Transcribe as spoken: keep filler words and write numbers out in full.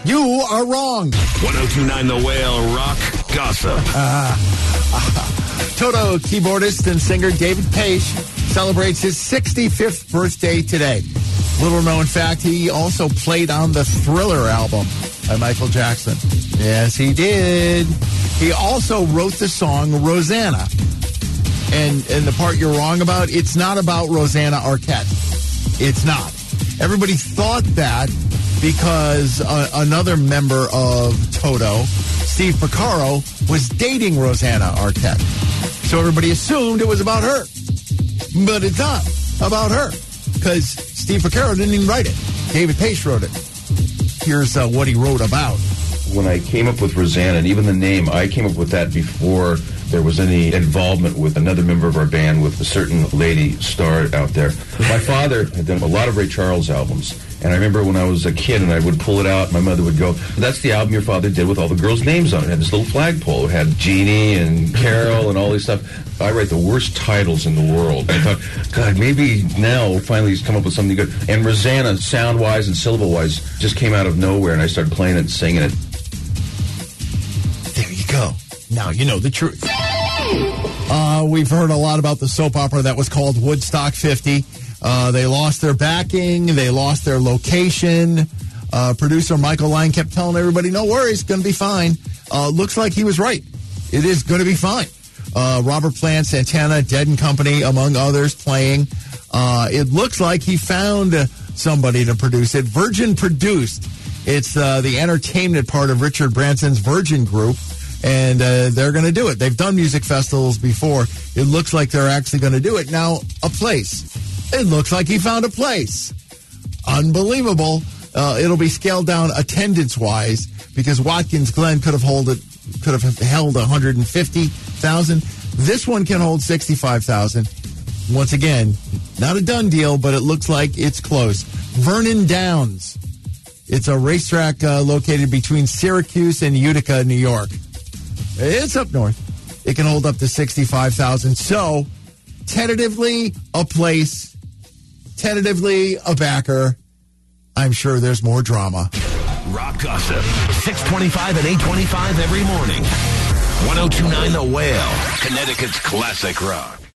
You are wrong. one oh two point nine The Whale Rock Gossip. Uh, uh, Toto keyboardist and singer David Paich celebrates his sixty-fifth birthday today. Little known fact, he also played on the Thriller album by Michael Jackson. Yes, he did. He also wrote the song Rosanna. And and the part you're wrong about, it's not about Rosanna Arquette. It's not. Everybody thought that because uh, another member of Toto, Steve Porcaro, was dating Rosanna Arquette. So everybody assumed it was about her. But it's not about her because Steve Porcaro didn't even write it. David Paich wrote it. Here's uh, what he wrote about. When I came up with Rosanna, and even the name, I came up with that before there was any involvement with another member of our band, with a certain lady star out there. My father had done a lot of Ray Charles albums, and I remember when I was a kid and I would pull it out, my mother would go, "That's the album your father did with all the girls' names on it." It had this little flagpole. It had Jeannie and Carol and all this stuff. I write the worst titles in the world. I thought, God, maybe now finally he's come up with something good. And Rosanna, sound-wise and syllable-wise, just came out of nowhere, and I started playing it and singing it. There you go. Now you know the truth. Uh, we've heard a lot about the soap opera that was called Woodstock fifty. Uh, they lost their backing. They lost their location. Uh, producer Michael Lang kept telling everybody, no worries, going to be fine. Uh, looks like he was right. It is going to be fine. Uh, Robert Plant, Santana, Dead and Company, among others, playing. Uh, it looks like he found somebody to produce it. Virgin produced. It's uh, the entertainment part of Richard Branson's Virgin Group, and uh, they're going to do it. They've done music festivals before. It looks like they're actually going to do it. Now, a place. It looks like he found a place. Unbelievable. Uh, it'll be scaled down attendance-wise because Watkins Glen could have hold it, could have held one hundred fifty thousand. This one can hold sixty-five thousand. Once again, not a done deal, but it looks like it's close. Vernon Downs. It's a racetrack uh, located between Syracuse and Utica, New York. It's up north. It can hold up to sixty-five thousand. So, tentatively, a place. Tentatively, a backer. I'm sure there's more drama. Rock Gossip, six twenty-five and eight twenty-five every morning. one oh two point nine The Whale, Connecticut's classic rock.